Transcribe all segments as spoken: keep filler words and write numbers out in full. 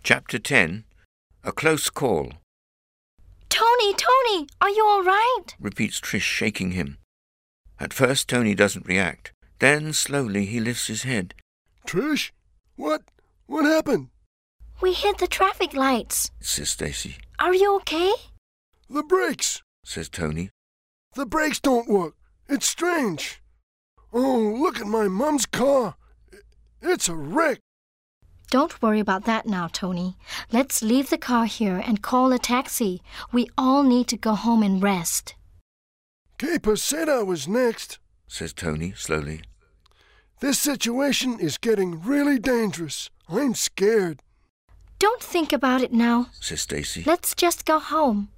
Chapter ten. A Close Call. Tony, Tony, are you all right? Repeats Trish, shaking him. At first, Tony doesn't react. Then, slowly, he lifts his head. Trish? What? What happened? We hit the traffic lights, says Stacy. Are you okay? The brakes, says Tony. The brakes don't work. It's strange. Oh, look at my mum's car. It's a wreck. Don't worry about that now, Tony. Let's leave the car here and call a taxi. We all need to go home and rest. Caper said I was next, says Tony, slowly. This situation is getting really dangerous. I'm scared. Don't think about it now, says Stacy. Let's just go home.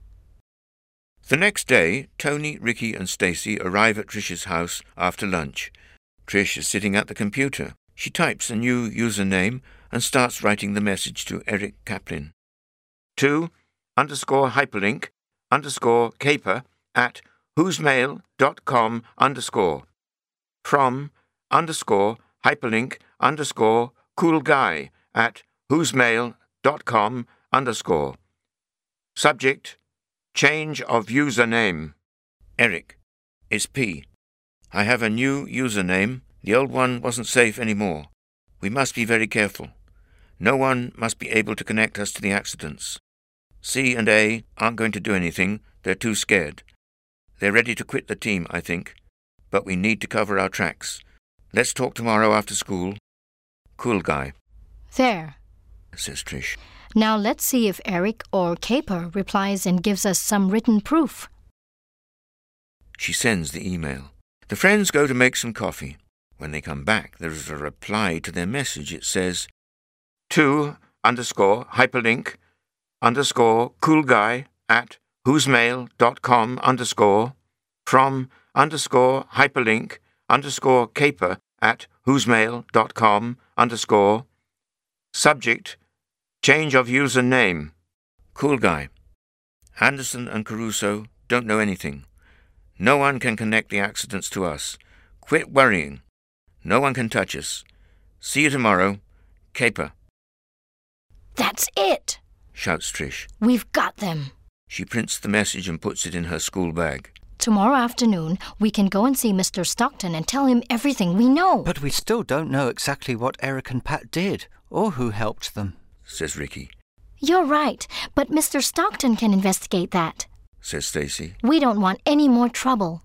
The next day, Tony, Ricky and Stacy arrive at Trish's house after lunch. Trish is sitting at the computer. She types a new username and starts writing the message to Eric Kaplan. To underscore hyperlink underscore caper at whosemail.com underscore. From underscore hyperlink underscore cool guy at whosemail.com underscore. Subject, change of username. Eric, it's P. I have a new username. The old one wasn't safe anymore. We must be very careful. No one must be able to connect us to the accidents. C and A aren't going to do anything. They're too scared. They're ready to quit the team, I think. But we need to cover our tracks. Let's talk tomorrow after school. Cool guy. There, says Trish. Now let's see if Eric or Caper replies and gives us some written proof. She sends the email. The friends go to make some coffee. When they come back, there is a reply to their message. It says, to underscore hyperlink underscore cool guy at whosemail.com underscore from underscore hyperlink underscore caper at whosemail.com underscore subject, change of user name. Cool guy. Anderson and Caruso don't know anything. No one can connect the accidents to us. Quit worrying. No one can touch us. See you tomorrow. Caper. That's it, shouts Trish. We've got them. She prints the message and puts it in her school bag. Tomorrow afternoon, we can go and see Mister Stockton and tell him everything we know. But we still don't know exactly what Eric and Pat did, or who helped them, says Ricky. You're right, but Mister Stockton can investigate that, says Stacy. We don't want any more trouble.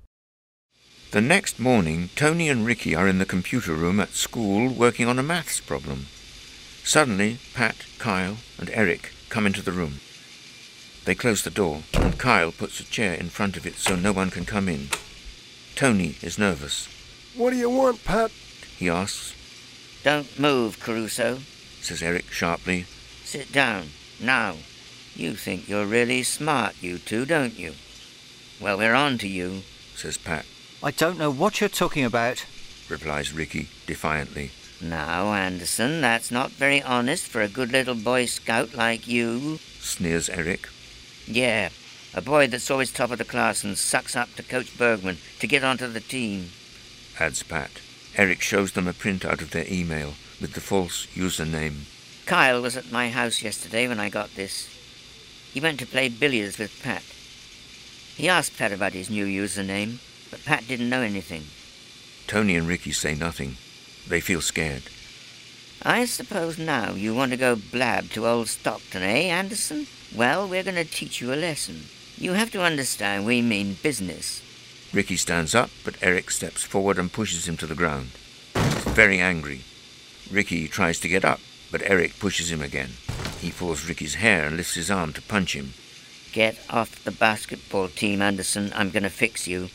The next morning, Tony and Ricky are in the computer room at school working on a maths problem. Suddenly, Pat, Kyle and Eric come into the room. They close the door, and Kyle puts a chair in front of it so no one can come in. Tony is nervous. What do you want, Pat? He asks. Don't move, Caruso, says Eric sharply. Sit down, now. You think you're really smart, you two, don't you? Well, we're on to you, says Pat. I don't know what you're talking about, replies Ricky defiantly. Now, Anderson, that's not very honest for a good little Boy Scout like you, sneers Eric. Yeah, a boy that's always top of the class and sucks up to Coach Bergman to get onto the team, adds Pat. Eric shows them a printout of their email with the false username. Kyle was at my house yesterday when I got this. He went to play billiards with Pat. He asked Pat about his new username, but Pat didn't know anything. Tony and Ricky say nothing. They feel scared. I suppose now you want to go blab to old Stockton, eh, Anderson? Well, we're going to teach you a lesson. You have to understand we mean business. Ricky stands up, but Eric steps forward and pushes him to the ground. He's very angry. Ricky tries to get up, but Eric pushes him again. He pulls Ricky's hair and lifts his arm to punch him. Get off the basketball team, Anderson. I'm going to fix you.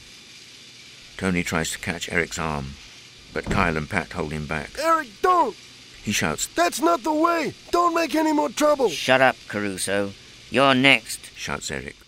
Tony tries to catch Eric's arm, but Kyle and Pat hold him back. Eric, don't! He shouts. That's not the way! Don't make any more trouble! Shut up, Caruso. You're next, shouts Eric.